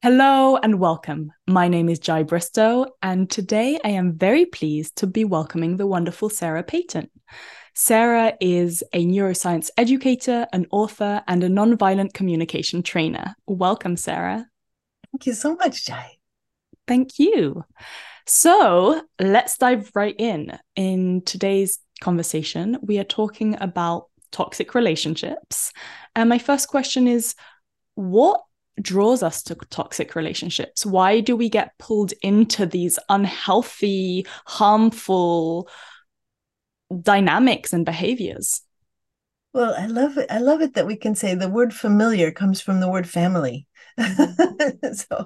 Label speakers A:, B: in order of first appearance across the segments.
A: Hello and welcome. My name is Jai Bristow, and today I am very pleased to be welcoming the wonderful Sarah Payton. Sarah is a neuroscience educator, an author, and a nonviolent communication trainer. Welcome, Sarah.
B: Thank you so much, Jai.
A: Thank you. So let's dive right in. In today's conversation, we are talking about toxic relationships. And my first question is, what draws us to toxic relationships? Why do we get pulled into these unhealthy, harmful dynamics and behaviors?
B: Well, I love it. I love it that we can say the word familiar comes from the word family. so,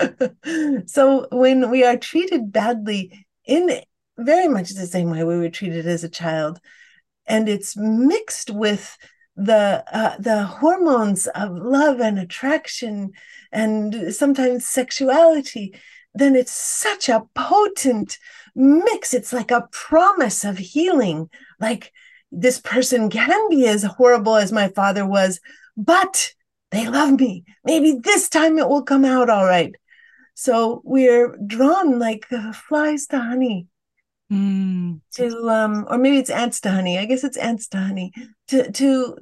B: so when we are treated badly in very much the same way we were treated as a child, and it's mixed with the hormones of love and attraction and sometimes sexuality, then it's such a potent mix. It's like a promise of healing. Like, this person can be as horrible as my father was, but they love me. Maybe this time it will come out all right. So we're drawn like flies to honey
A: Mm.
B: to or maybe it's ants to honey. I guess it's ants to honey to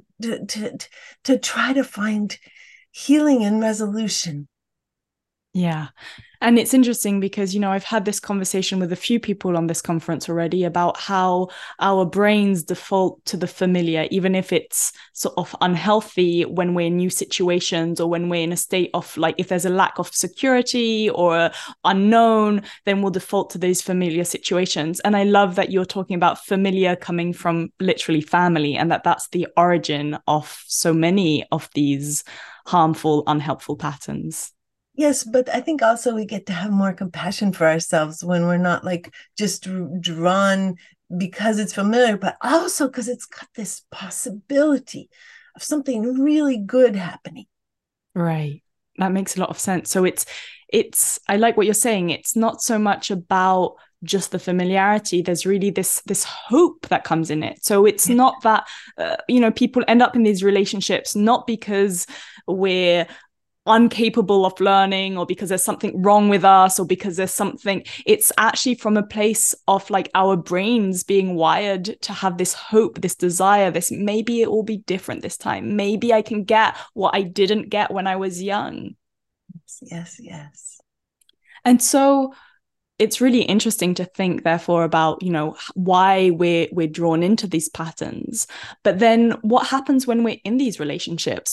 B: to try to find healing and resolution.
A: Yeah. And it's interesting because, I've had this conversation with a few people on this conference already about how our brains default to the familiar, even if it's sort of unhealthy when we're in new situations or when we're in a state of like, if there's a lack of security or unknown, then we'll default to these familiar situations. And I love that you're talking about familiar coming from literally family and that's the origin of so many of these harmful, unhelpful patterns.
B: Yes, but I think also we get to have more compassion for ourselves when we're not like just drawn because it's familiar, but also because it's got this possibility of something really good happening.
A: Right. That makes a lot of sense. So it's I like what you're saying. It's not so much about just the familiarity. There's really this hope that comes in it. So it's
B: Yeah.
A: not that people end up in these relationships not because we're incapable of learning or because there's something wrong with us or because there's something. It's actually from a place of like our brains being wired to have this hope, this desire, this maybe it will be different this time, maybe I can get what I didn't get when I was young.
B: Yes, yes.
A: And so it's really interesting to think therefore about why we're drawn into these patterns, but then what happens when we're in these relationships?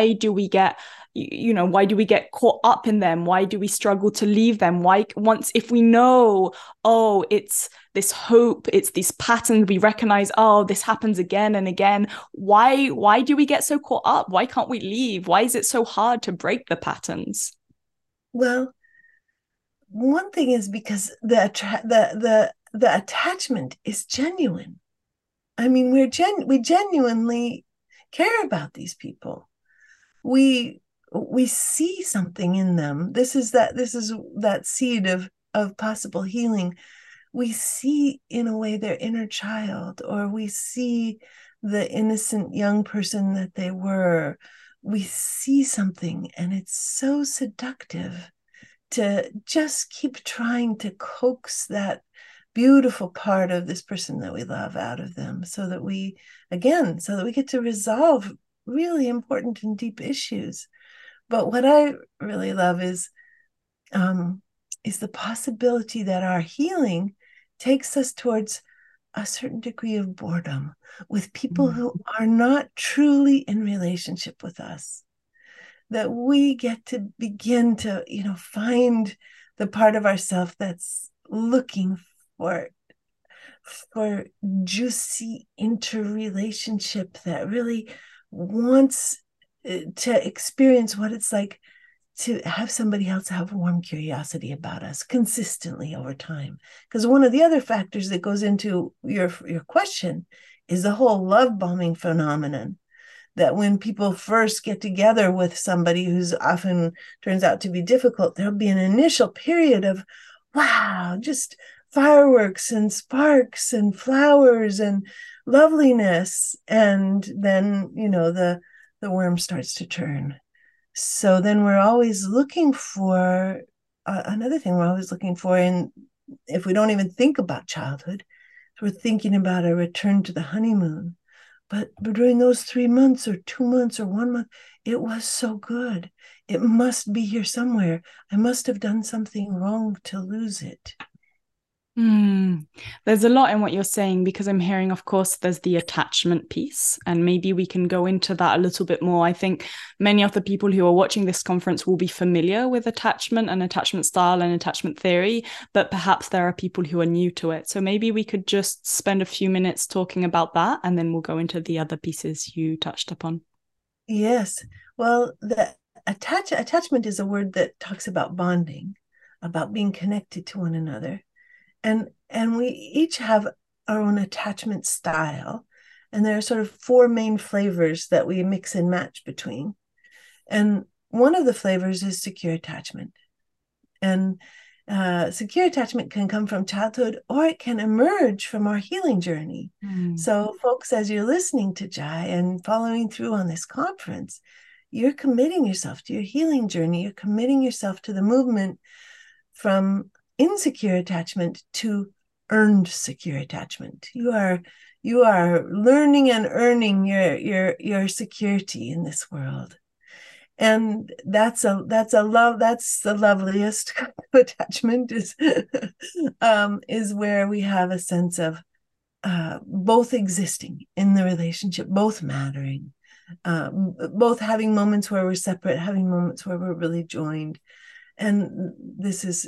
A: Why do we get caught up in them? Why do we struggle to leave them? Why, once if we know, oh, it's this hope, it's these patterns we recognize, oh, this happens again and again, why do we get so caught up? Why can't we leave? Why is it so hard to break the patterns?
B: Well, one thing is because the attachment is genuine. I mean, we genuinely care about these people. We we see something in them. This is that seed of possible healing. We see in a way their inner child, or we see the innocent young person that they were. We see something, and it's so seductive to just keep trying to coax that beautiful part of this person that we love out of them so that we get to resolve really important and deep issues. But what I really love um, is the possibility that our healing takes us towards a certain degree of boredom with people
A: Mm.
B: who are not truly in relationship with us, that we get to begin to find the part of ourselves that's looking for for juicy interrelationship, that really wants to experience what it's like to have somebody else have warm curiosity about us consistently over time. Because one of the other factors that goes into your question is the whole love bombing phenomenon, that when people first get together with somebody who's often turns out to be difficult, there'll be an initial period of, wow, just fireworks and sparks and flowers and loveliness. And then, the worm starts to turn. So then we're always looking for another thing we're always looking for. And if we don't even think about childhood, we're thinking about a return to the honeymoon. But during those 3 months or 2 months or 1 month, it was so good. It must be here somewhere. I must have done something wrong to lose it.
A: There's a lot in what you're saying, because I'm hearing, of course, there's the attachment piece, and maybe we can go into that a little bit more. I think many of the people who are watching this conference will be familiar with attachment and attachment style and attachment theory, but perhaps there are people who are new to it. So maybe we could just spend a few minutes talking about that, and then we'll go into the other pieces you touched upon.
B: Yes. Well, the attachment is a word that talks about bonding, about being connected to one another. And we each have our own attachment style, and there are sort of four main flavors that we mix and match between. And one of the flavors is secure attachment. And secure attachment can come from childhood, or it can emerge from our healing journey. So folks, as you're listening to Jai and following through on this conference, you're committing yourself to your healing journey. You're committing yourself to the movement from insecure attachment to earned secure attachment. You are learning and earning your security in this world. And that's the loveliest kind of attachment is where we have a sense of both existing in the relationship, both mattering, both having moments where we're separate, having moments where we're really joined. And this is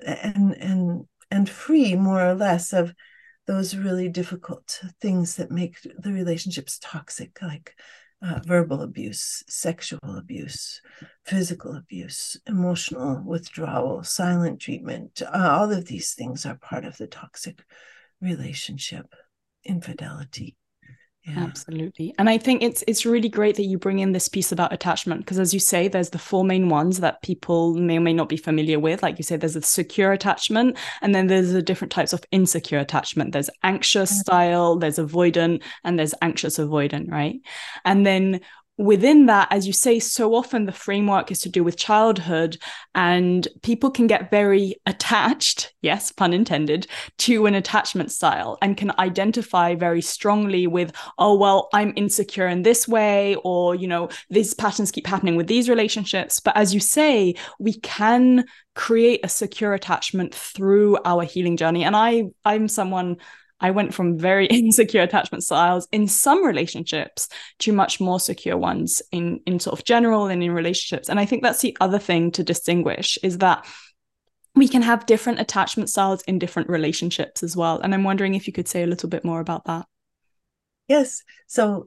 B: and free, more or less, of those really difficult things that make the relationships toxic, like verbal abuse, sexual abuse, physical abuse, emotional withdrawal, silent treatment. All of these things are part of the toxic relationship, infidelity.
A: Yeah. Absolutely. And I think it's really great that you bring in this piece about attachment, because as you say, there's the four main ones that people may or may not be familiar with. Like you say, there's a secure attachment, and then there's the different types of insecure attachment. There's anxious style, there's avoidant, and there's anxious avoidant, right? And then within that, as you say, so often the framework is to do with childhood, and people can get very attached, yes, pun intended, to an attachment style, and can identify very strongly with, oh, well, I'm insecure in this way, or, these patterns keep happening with these relationships. But as you say, we can create a secure attachment through our healing journey. And I'm someone, I went from very insecure attachment styles in some relationships to much more secure ones in sort of general and in relationships. And I think that's the other thing to distinguish, is that we can have different attachment styles in different relationships as well. And I'm wondering if you could say a little bit more about that.
B: Yes. So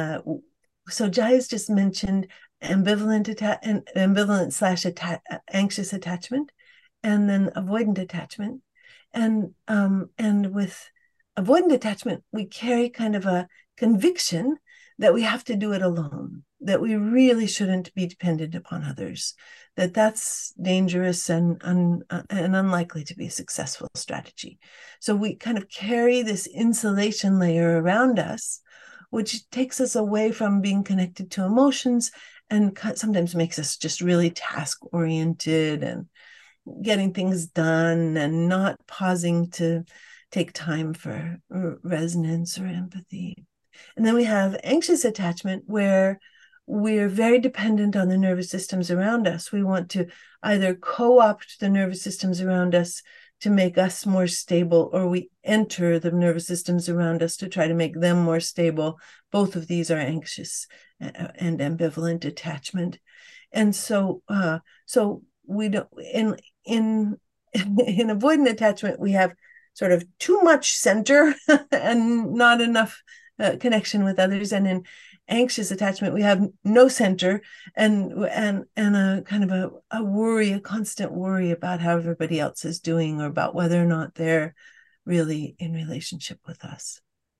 B: Jai has just mentioned ambivalent slash anxious attachment, and then avoidant attachment. And with avoidant attachment, we carry kind of a conviction that we have to do it alone, that we really shouldn't be dependent upon others, that's dangerous and unlikely to be a successful strategy. So we kind of carry this insulation layer around us, which takes us away from being connected to emotions, and sometimes makes us just really task-oriented and getting things done, and not pausing to take time for resonance or empathy. And then we have anxious attachment, where we're very dependent on the nervous systems around us. We want to either co-opt the nervous systems around us to make us more stable, or we enter the nervous systems around us to try to make them more stable. Both of these are anxious and ambivalent attachment. And so we don't, in avoidant attachment, we have sort of too much center and not enough connection with others. And in anxious attachment, we have no center and a kind of a worry, a constant worry about how everybody else is doing, or about whether or not they're really in relationship with us.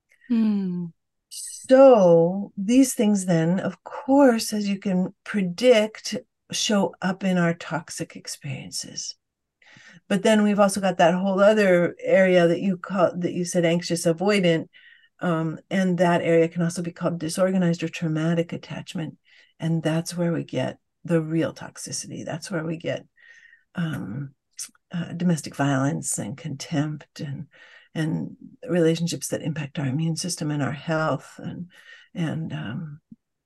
B: So these things then, of course, as you can predict, show up in our toxic experiences. But then we've also got that whole other area that you said anxious avoidant, and that area can also be called disorganized or traumatic attachment, and that's where we get the real toxicity. That's where we get domestic violence and contempt and relationships that impact our immune system and our health and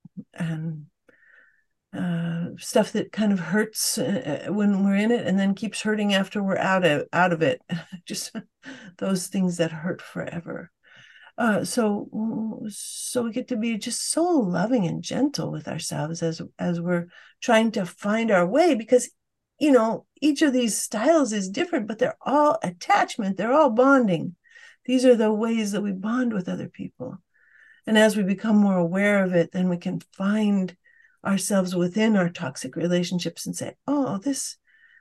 B: stuff that kind of hurts when we're in it and then keeps hurting after we're out of it. Just those things that hurt forever. So we get to be just so loving and gentle with ourselves as we're trying to find our way, because each of these styles is different, but they're all attachment, they're all bonding. These are the ways that we bond with other people. And as we become more aware of it, then we can find ourselves within our toxic relationships and say, oh, this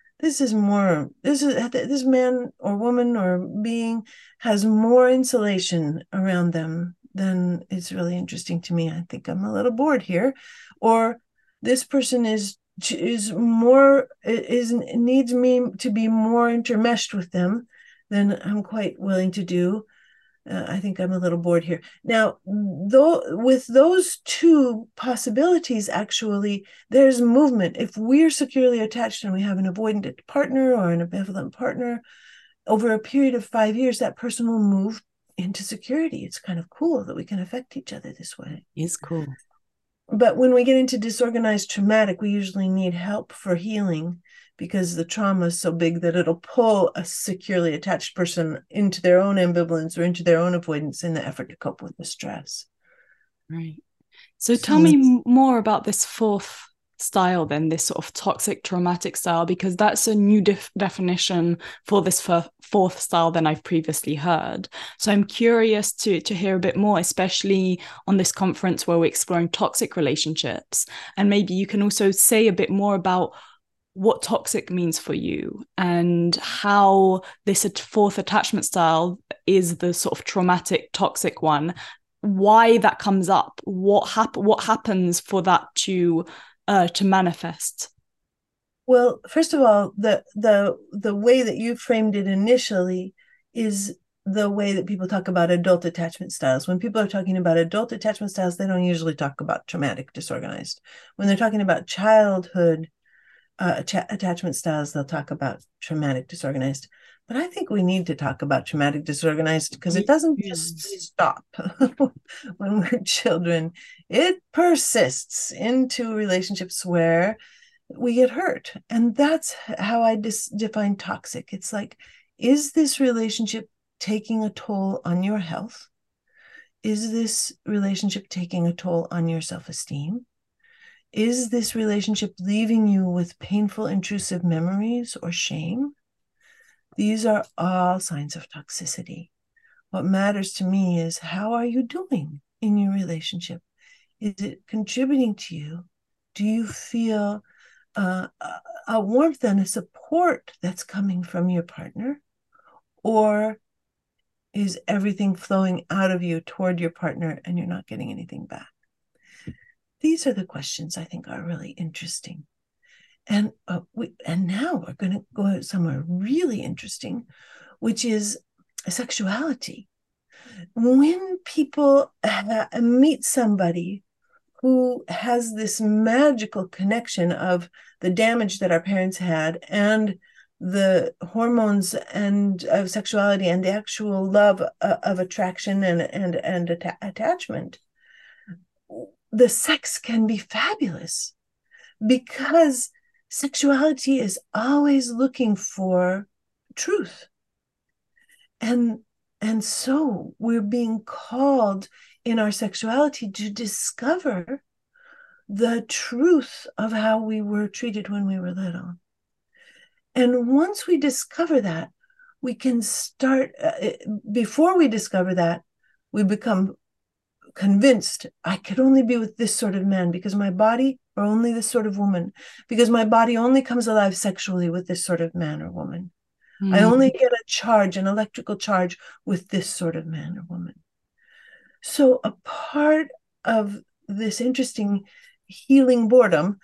B: man or woman or being has more insulation around them than it's really interesting to me. I think I'm a little bored here. Or this person needs me to be more intermeshed with them than I'm quite willing to do. I think I'm a little bored here. Now, with those two possibilities, actually, there's movement. If we're securely attached and we have an avoidant partner or an ambivalent partner, over a period of 5 years, that person will move into security. It's kind of cool that we can affect each other this way.
A: It's cool.
B: But when we get into disorganized traumatic, we usually need help for healing, because the trauma is so big that it'll pull a securely attached person into their own ambivalence or into their own avoidance in the effort to cope with the stress.
A: Right. So tell me more about this fourth style then, this sort of toxic traumatic style, because that's a new definition for this fourth style than I've previously heard. So I'm curious to hear a bit more, especially on this conference where we're exploring toxic relationships. And maybe you can also say a bit more about what toxic means for you and how this fourth attachment style is the sort of traumatic toxic one, why that comes up, what happens for that to manifest.
B: Well, first of all, the way that you framed it initially is the way that people talk about adult attachment styles. When people are talking about adult attachment styles, they don't usually talk about traumatic disorganized. When they're talking about childhood attachment styles, they'll talk about traumatic disorganized. But I think we need to talk about traumatic disorganized, because it doesn't just stop when we're children. It persists into relationships where we get hurt. And that's how I define toxic. It's like, is this relationship taking a toll on your health? Is this relationship taking a toll on your self-esteem? Is this relationship leaving you with painful, intrusive memories or shame? These are all signs of toxicity. What matters to me is, how are you doing in your relationship? Is it contributing to you? Do you feel a warmth and a support that's coming from your partner? Or is everything flowing out of you toward your partner and you're not getting anything back? These are the questions I think are really interesting. And now we're going to go somewhere really interesting, which is sexuality. When people meet somebody who has this magical connection of the damage that our parents had and the hormones and of sexuality and the actual love of attraction and attachment, the sex can be fabulous, because sexuality is always looking for truth. And so we're being called in our sexuality to discover the truth of how we were treated when we were little. And once we discover that, we can start, before we discover that, we become convinced I could only be with this sort of man because my body, or only this sort of woman, because my body only comes alive sexually with this sort of man or woman. I only get a charge, an electrical charge, with this sort of man or woman. So a part of this interesting healing boredom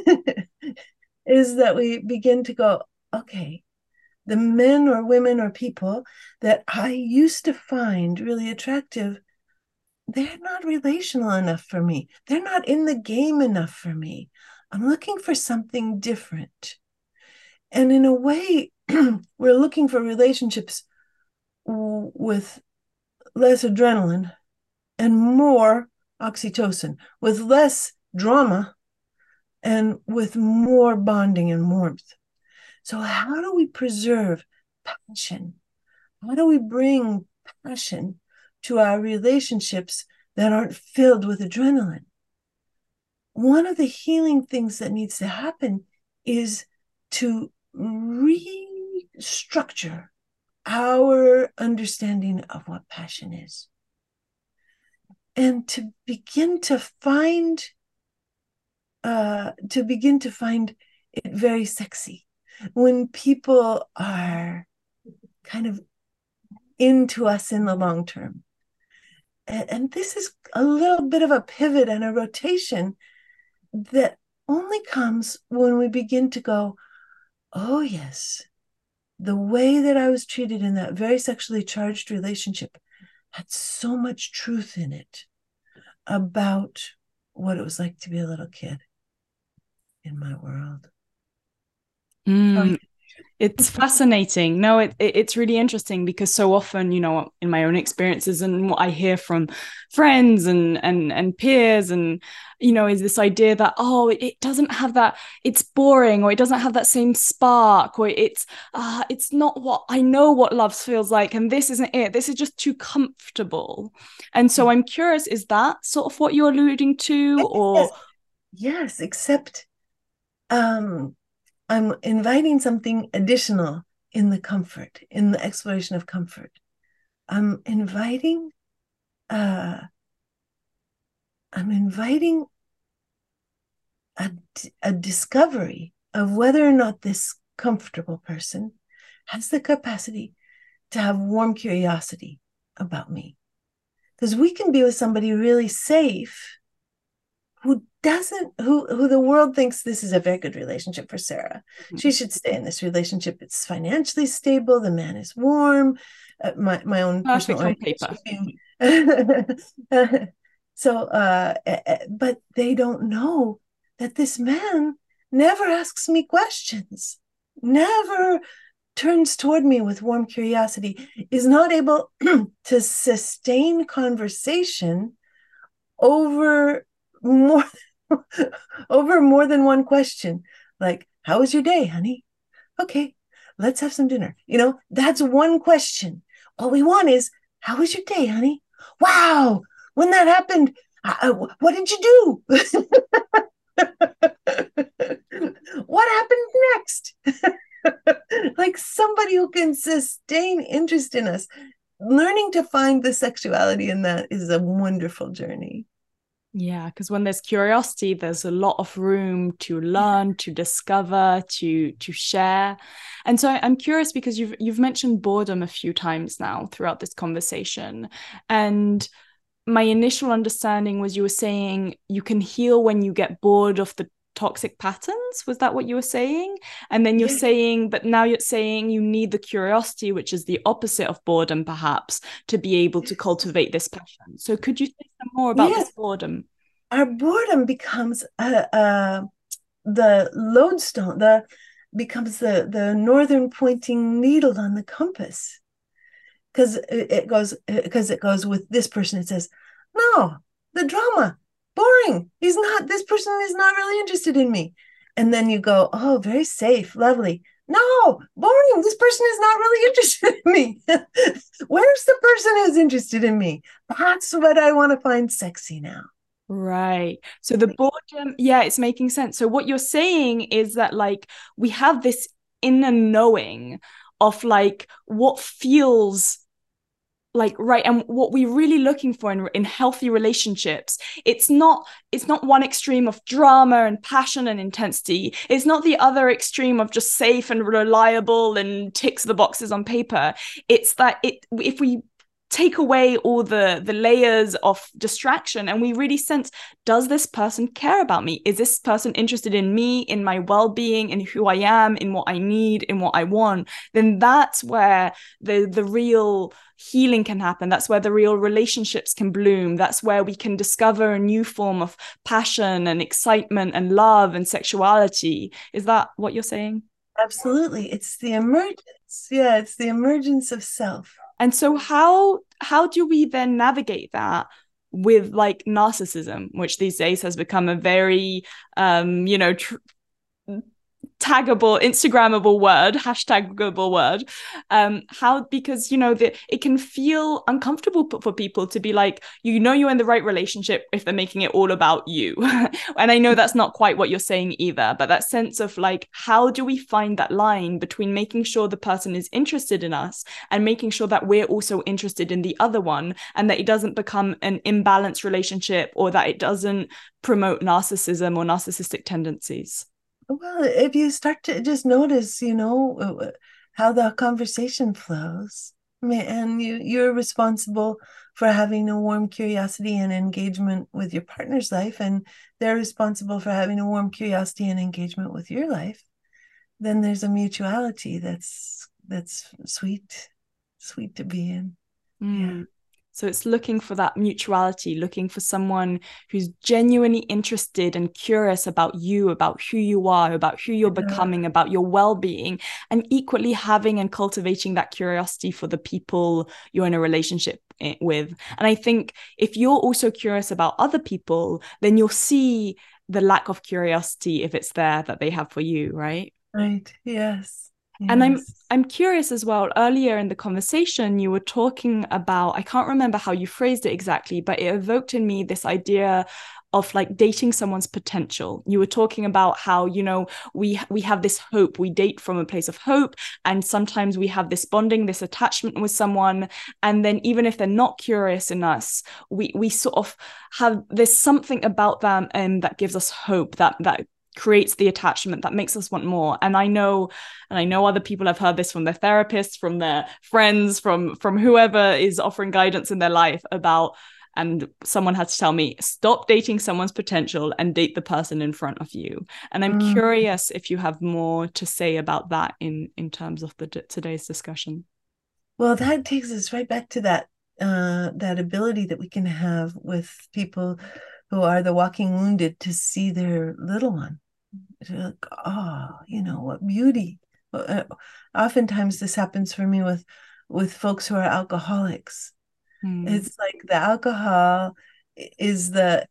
B: is that we begin to go, okay, the men or women or people that I used to find really attractive, they're not relational enough for me. They're not in the game enough for me. I'm looking for something different. And in a way, we're looking for relationships with less adrenaline and more oxytocin, with less drama and with more bonding and warmth. So, how do we preserve passion? How do we bring passion to our relationships that aren't filled with adrenaline? One of the healing things that needs to happen is to restructure our understanding of what passion is, and to begin to find it very sexy when people are kind of into us in the long term. And this is a little bit of a pivot and a rotation that only comes when we begin to go, oh, yes, the way that I was treated in that very sexually charged relationship had so much truth in it about what it was like to be a little kid in my world.
A: It's fascinating. No, it's really interesting because so often, you know, in my own experiences and what I hear from friends and peers, and you know, is this idea that it doesn't have that, it's boring, or it doesn't have that same spark, or it's not what I know what love feels like, and this isn't it. This is just too comfortable. And so I'm curious, is that sort of what you're alluding to, or
B: yes, except I'm inviting something additional in the comfort, in the exploration of comfort. I'm inviting a discovery of whether or not this comfortable person has the capacity to have warm curiosity about me. Because we can be with somebody really safe who the world thinks this is a very good relationship for Sarah. Mm-hmm. She should stay in this relationship. It's financially stable. The man is warm. My own personal orientation. But they don't know that this man never asks me questions, never turns toward me with warm curiosity, is not able to sustain conversation over more than one question. Like, how was your day, honey? Okay, let's have some dinner. You know, that's one question. All we want is, how was your day, honey? Wow, when that happened, what did you do? What happened next? Like somebody who can sustain interest in us. Learning to find the sexuality in that is a wonderful journey.
A: Yeah, because when there's curiosity, there's a lot of room to learn, to discover, to share. And so I'm curious, because you've mentioned boredom a few times now throughout this conversation. And my initial understanding was you were saying you can heal when you get bored of the toxic patterns. Was that what you were saying? And then you're saying, but now you're saying you need the curiosity, which is the opposite of boredom, perhaps, to be able to cultivate this passion. So could you say some more about this boredom?
B: Our boredom becomes the lodestone, becomes the northern pointing needle on the compass. Because it goes with this person. It says, no, the drama, boring. This person is not really interested in me. And then you go, oh, very safe, lovely. No, boring. This person is not really interested in me. Where's the person who's interested in me? That's what I want to find sexy now.
A: Right. So the boredom, it's making sense. So what you're saying is that, like, we have this inner knowing of like what feels like right, and what we're really looking for in healthy relationships. It's not one extreme of drama and passion and intensity. It's not the other extreme of just safe and reliable and ticks the boxes on paper. It's that if we take away all the layers of distraction, and we really sense, does this person care about me? Is this person interested in me, in my well-being, in who I am, in what I need, in what I want? Then that's where the real healing can happen. That's where the real relationships can bloom. That's where we can discover a new form of passion and excitement and love and sexuality. Is that what you're saying?
B: Absolutely. It's the emergence. Yeah, it's the emergence of self.
A: And so how do we then navigate that with like narcissism, which these days has become a very taggable, Instagrammable word, hashtagable word. How, because, it can feel uncomfortable for people to be like, you're in the right relationship if they're making it all about you. And I know that's not quite what you're saying either, but that sense of like, how do we find that line between making sure the person is interested in us and making sure that we're also interested in the other one, and that it doesn't become an imbalanced relationship, or that it doesn't promote narcissism or narcissistic tendencies?
B: Well, if you start to just notice, how the conversation flows, and you're responsible for having a warm curiosity and engagement with your partner's life, and they're responsible for having a warm curiosity and engagement with your life, then there's a mutuality that's sweet to be in. Yeah.
A: So it's looking for that mutuality, looking for someone who's genuinely interested and curious about you, about who you are, about who you're becoming, about your well-being, and equally having and cultivating that curiosity for the people you're in a relationship with. And I think if you're also curious about other people, then you'll see the lack of curiosity, if it's there, that they have for you, right?
B: Right. Yes.
A: And
B: Yes.
A: I'm curious as well, earlier in the conversation, you were talking about, I can't remember how you phrased it exactly, but it evoked in me this idea of like dating someone's potential. You were talking about how, we have this hope, we date from a place of hope, and sometimes we have this bonding, this attachment with someone, and then even if they're not curious in us, we sort of have, there's something about them that gives us hope, that creates the attachment that makes us want more. And I know other people have heard this from their therapists, from their friends, from whoever is offering guidance in their life about, and someone had to tell me, stop dating someone's potential and date the person in front of you. And I'm curious if you have more to say about that in terms of today's discussion.
B: Well, that takes us right back to that ability that we can have with people who are the walking wounded, to see their little one. Like, oh, what beauty. Oftentimes this happens for me with folks who are alcoholics. It's like the alcohol is the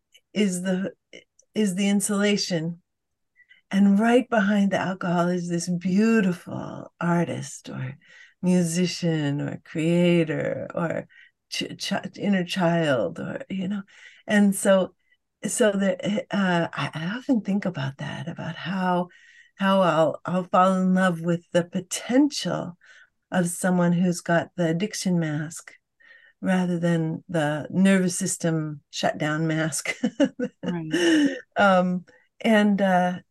B: insulation, and right behind the alcohol is this beautiful artist or musician or creator or inner child, or and so I often think about that, about how I'll fall in love with the potential of someone who's got the addiction mask rather than the nervous system shutdown mask.
A: Right.
B: And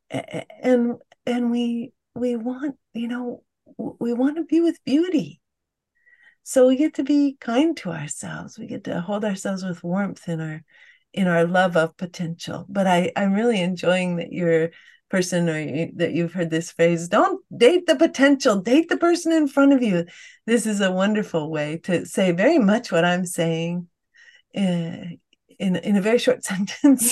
B: we want, we want to be with beauty. So we get to be kind to ourselves. We get to hold ourselves with warmth in our love of potential. But I'm really enjoying that you're person, or that you've heard this phrase, don't date the potential, date the person in front of you. This is a wonderful way to say very much what I'm saying in a very short sentence.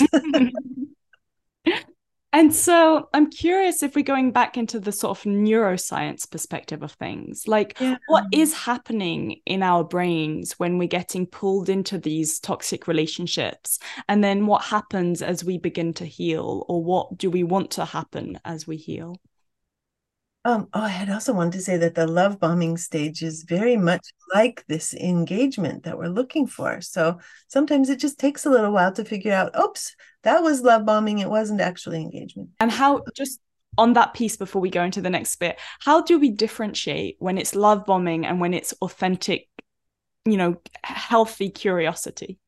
A: And so I'm curious, if we're going back into the sort of neuroscience perspective of things, like what is happening in our brains when we're getting pulled into these toxic relationships? And then what happens as we begin to heal, or what do we want to happen as we heal?
B: I had also wanted to say that the love bombing stage is very much like this engagement that we're looking for. So sometimes it just takes a little while to figure out, oops, that was love bombing. It wasn't actually engagement.
A: And how, just on that piece before we go into the next bit, how do we differentiate when it's love bombing and when it's authentic, healthy curiosity?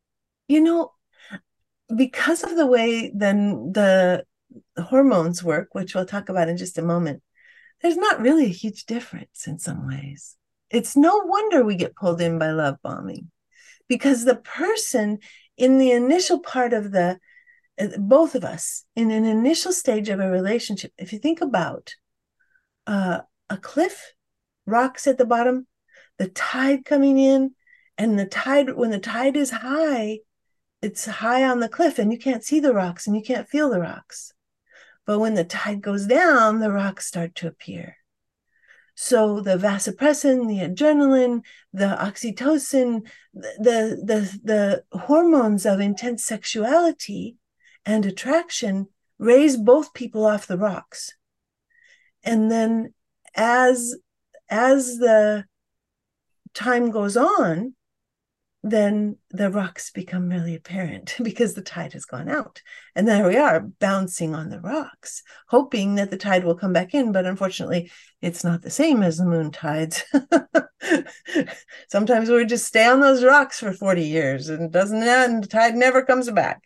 B: Because of the way then the hormones work, which we'll talk about in just a moment, there's not really a huge difference in some ways. It's no wonder we get pulled in by love bombing, because the person in the initial part of both of us in an initial stage of a relationship, if you think about a cliff, rocks at the bottom, the tide coming in, and when the tide is high, it's high on the cliff and you can't see the rocks and you can't feel the rocks. But when the tide goes down, the rocks start to appear. So the vasopressin, the adrenaline, the oxytocin, the hormones of intense sexuality and attraction raise both people off the rocks. And then as the time goes on, then the rocks become really apparent because the tide has gone out. And there we are, bouncing on the rocks, hoping that the tide will come back in. But unfortunately, it's not the same as the moon tides. Sometimes we just stay on those rocks for 40 years and the tide never comes back.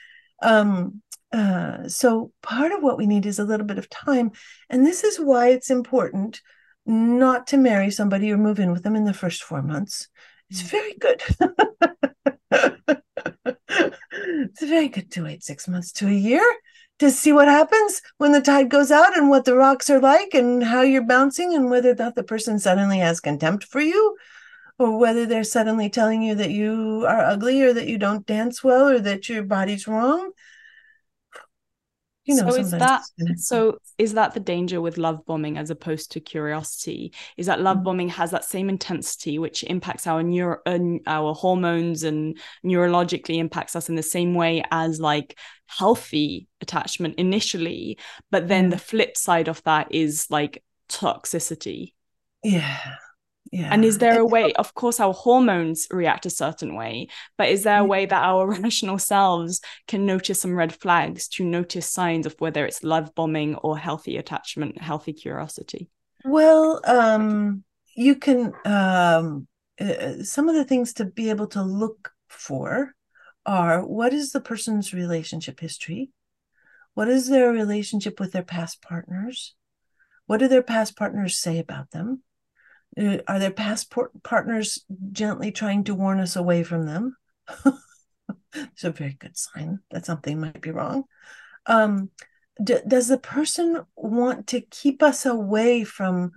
B: So part of what we need is a little bit of time. And this is why it's important not to marry somebody or move in with them in the first 4 months. It's very good. It's very good to wait 6 months to a year to see what happens when the tide goes out and what the rocks are like and how you're bouncing and whether or not the person suddenly has contempt for you or whether they're suddenly telling you that you are ugly or that you don't dance well or that your body's wrong.
A: Is that the danger with love bombing as opposed to curiosity? Is that love bombing has that same intensity, which impacts our hormones and neurologically impacts us in the same way as like healthy attachment initially, but then the flip side of that is like toxicity.
B: Yeah.
A: And is there a way, of course, our hormones react a certain way, but is there a way that our rational selves can notice some red flags to notice signs of whether it's love bombing or healthy attachment, healthy curiosity?
B: Well, you can, some of the things to be able to look for are, what is the person's relationship history? What is their relationship with their past partners? What do their past partners say about them? Are their past partners gently trying to warn us away from them? It's a very good sign that something might be wrong. Does the person want to keep us away from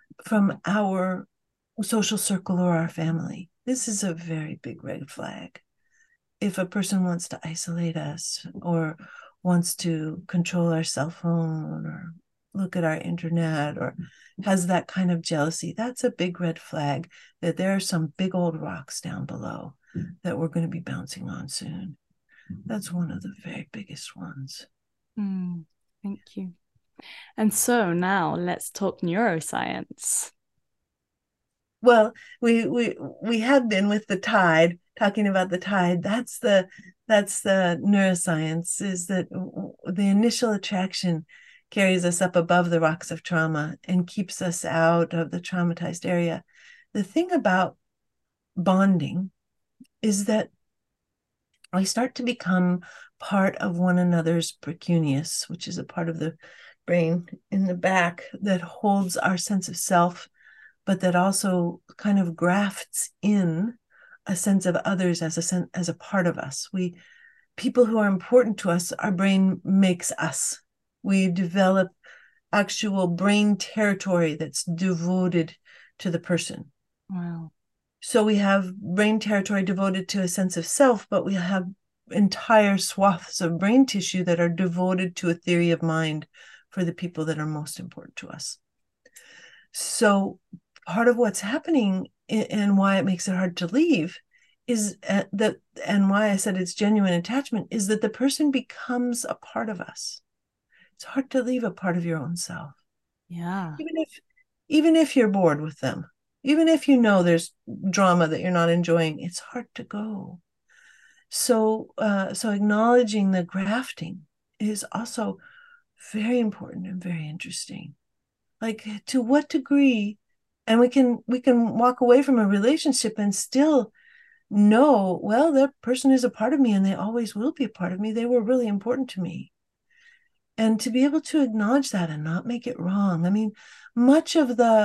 B: our social circle or our family? This is a very big red flag. If a person wants to isolate us or wants to control our cell phone or look at our internet or has that kind of jealousy, that's a big red flag that there are some big old rocks down below that we're going to be bouncing on soon. That's one of the very biggest ones.
A: Thank you. And so now let's talk neuroscience.
B: Well, we have been with the tide, talking about the tide. That's the neuroscience, is that the initial attraction carries us up above the rocks of trauma and keeps us out of the traumatized area. The thing about bonding is that we start to become part of one another's precuneus, which is a part of the brain in the back that holds our sense of self, but that also kind of grafts in a sense of others as a part of us. People who are important to us, our brain makes us. We develop actual brain territory that's devoted to the person.
A: Wow.
B: So we have brain territory devoted to a sense of self, but we have entire swaths of brain tissue that are devoted to a theory of mind for the people that are most important to us. So part of what's happening and why it makes it hard to leave is and why I said it's genuine attachment, is that the person becomes a part of us. It's hard to leave a part of your own self.
A: Yeah.
B: Even if you're bored with them, even if you know there's drama that you're not enjoying, it's hard to go. So acknowledging the grafting is also very important and very interesting. Like, to what degree, and we can walk away from a relationship and still know, well, that person is a part of me and they always will be a part of me. They were really important to me. And to be able to acknowledge that and not make it wrong. I mean, much of the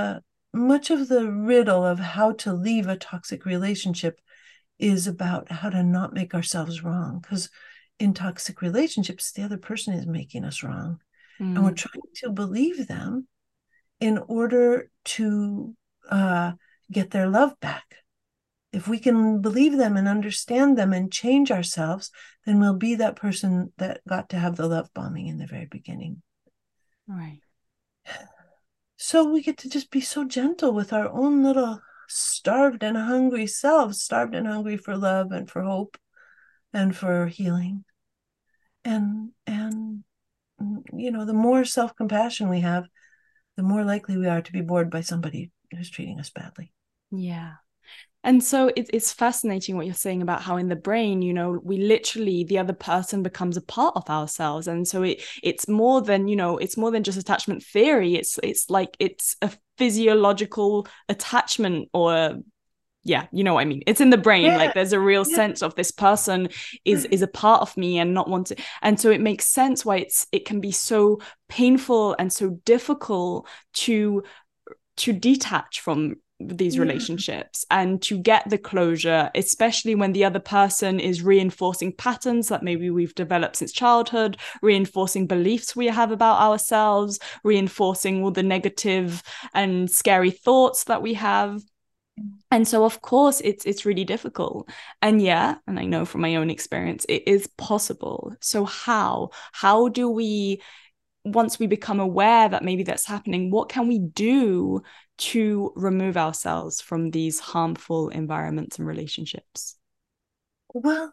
B: much of the riddle of how to leave a toxic relationship is about how to not make ourselves wrong. Because in toxic relationships, the other person is making us wrong. And we're trying to believe them in order to get their love back. If we can believe them and understand them and change ourselves, then we'll be that person that got to have the love bombing in the very beginning.
A: Right.
B: So we get to just be so gentle with our own little starved and hungry selves, starved and hungry for love and for hope and for healing. And you know, the more self-compassion we have, the more likely we are to be bored by somebody who's treating us badly.
A: Yeah. And so it's fascinating what you're saying about how in the brain, you know, we literally, the other person becomes a part of ourselves. And so it's more than, you know, it's more than just attachment theory. It's like it's a physiological attachment, or yeah, you know what I mean? It's in the brain.
B: Yeah,
A: like there's a real
B: yeah.
A: sense of this person is a part of me and not want to. And so it makes sense why it can be so painful and so difficult to detach from these relationships and to get the closure, especially when the other person is reinforcing patterns that maybe we've developed since childhood, reinforcing beliefs we have about ourselves, reinforcing all the negative and scary thoughts that we have. And so of course it's really difficult. And yeah, and I know from my own experience it is possible. So how do we, once we become aware that maybe that's happening, what can we do to remove ourselves from these harmful environments and relationships?
B: Well,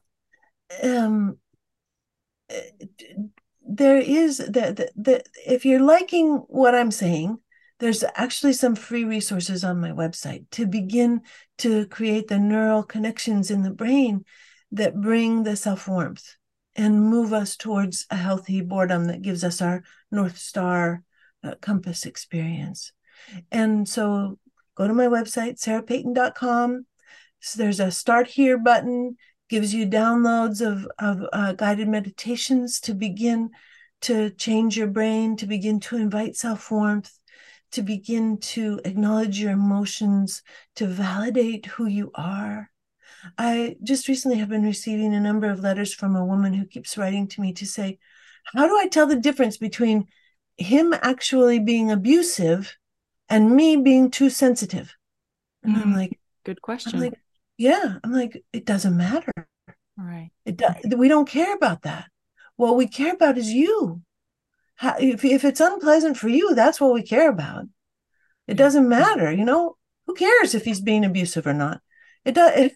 B: there is if you're liking what I'm saying, there's actually some free resources on my website to begin to create the neural connections in the brain that bring the self-warmth and move us towards a healthy boredom that gives us our North Star compass experience. And so go to my website, sarahpayton.com. So there's a start here button, gives you downloads of guided meditations to begin to change your brain, to begin to invite self-warmth, to begin to acknowledge your emotions, to validate who you are. I just recently have been receiving a number of letters from a woman who keeps writing to me to say, how do I tell the difference between him actually being abusive and me being too sensitive? And I'm like,
A: good question.
B: yeah, I'm like, it doesn't matter.
A: Right.
B: We don't care about that. What we care about is you. If it's unpleasant for you, that's what we care about. It doesn't matter, you know. Who cares if he's being abusive or not? It does.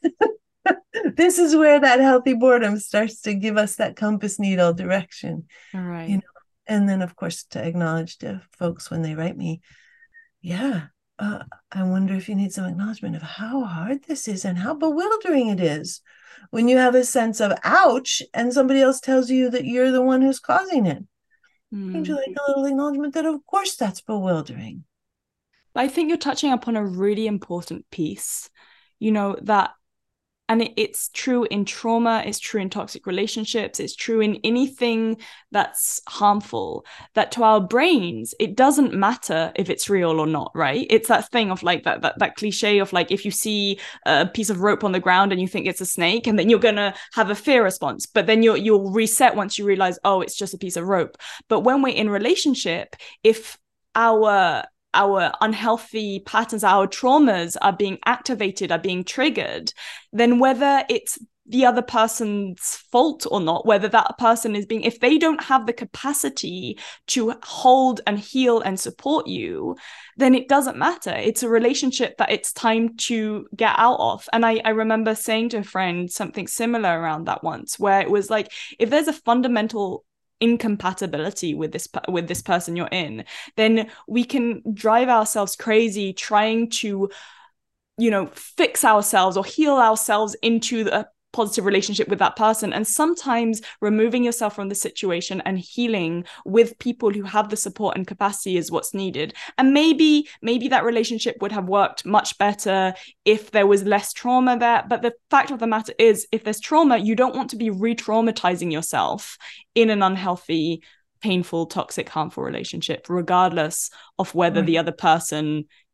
B: This is where that healthy boredom starts to give us that compass needle direction.
A: All right.
B: You know, and then of course to acknowledge to folks when they write me, yeah, I wonder if you need some acknowledgement of how hard this is and how bewildering it is when you have a sense of ouch and somebody else tells you that you're the one who's causing it. Would you like a little acknowledgement that of course that's bewildering?
A: I think you're touching upon a really important piece, you know, that, and it's true in trauma, it's true in toxic relationships, it's true in anything that's harmful, that to our brains, it doesn't matter if it's real or not, right? It's that thing of like that cliche of like, if you see a piece of rope on the ground and you think it's a snake, and then you're going to have a fear response, but then you'll reset once you realize, oh, it's just a piece of rope. But when we're in relationship, if our unhealthy patterns, our traumas are being activated, are being triggered, then whether it's the other person's fault or not, whether that person is being, if they don't have the capacity to hold and heal and support you, then it doesn't matter. It's a relationship that it's time to get out of. And I remember saying to a friend something similar around that once, where it was like, if there's a fundamental incompatibility with this person you're in, then we can drive ourselves crazy trying to, you know, fix ourselves or heal ourselves into a positive relationship with that person. And sometimes removing yourself from the situation and healing with people who have the support and capacity is what's needed. And maybe that relationship would have worked much better if there was less trauma there. But the fact of the matter is, if there's trauma, you don't want to be re-traumatizing yourself in an unhealthy, painful, toxic, harmful relationship, regardless of whether the other person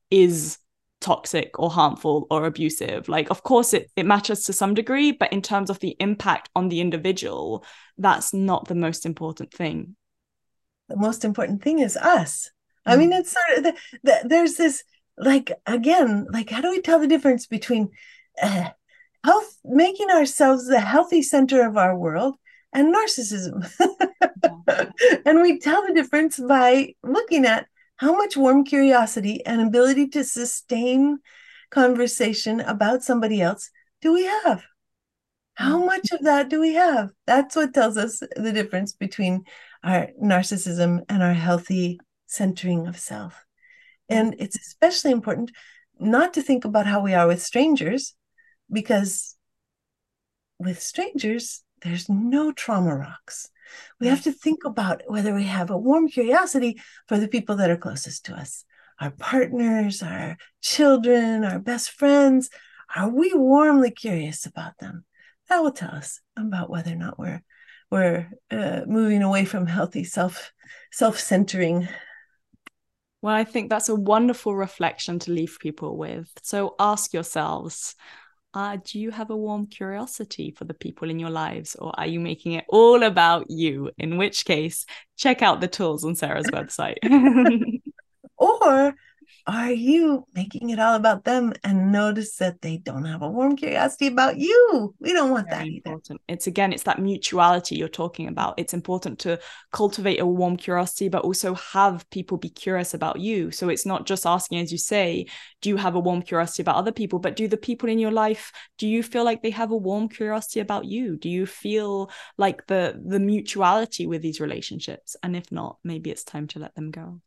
A: is toxic or harmful or abusive. Like, of course it matters to some degree, but in terms of the impact on the individual, that's not the most important thing.
B: The most important thing is us. I mean, it's sort of there's this, like, again, like, how do we tell the difference between health, making ourselves the healthy center of our world, and narcissism? And we tell the difference by looking at how much warm curiosity and ability to sustain conversation about somebody else do we have? How much of that do we have? That's what tells us the difference between our narcissism and our healthy centering of self. And it's especially important not to think about how we are with strangers, because with strangers, there's no trauma rocks. We have to think about whether we have a warm curiosity for the people that are closest to us, our partners, our children, our best friends. Are we warmly curious about them? That will tell us about whether or not we're moving away from healthy self-centering.
A: Well, I think that's a wonderful reflection to leave people with. So ask yourselves, do you have a warm curiosity for the people in your lives, or are you making it all about you? In which case, check out the tools on Sarah's website.
B: Or are you making it all about them and notice that they don't have a warm curiosity about you? We don't want that either.
A: Important. It's that mutuality you're talking about. It's important to cultivate a warm curiosity, but also have people be curious about you. So it's not just asking, as you say, do you have a warm curiosity about other people, but do the people in your life, do you feel like they have a warm curiosity about you? Do you feel like the mutuality with these relationships? And if not, maybe it's time to let them go.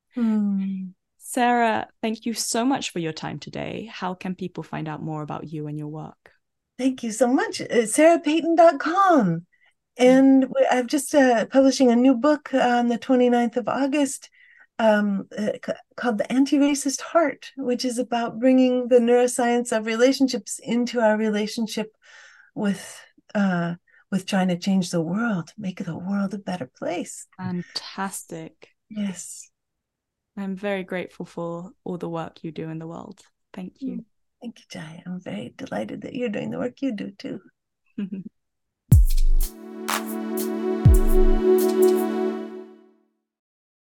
A: Sarah, thank you so much for your time today. How can people find out more about you and your work?
B: Thank you so much. sarahpayton.com. And I'm just publishing a new book on the 29th of August called The Anti-Racist Heart, which is about bringing the neuroscience of relationships into our relationship with trying to change the world, make the world a better place.
A: Fantastic.
B: Yes.
A: I'm very grateful for all the work you do in the world. Thank you.
B: Thank you, Jai. I'm very delighted that you're doing the work you do too.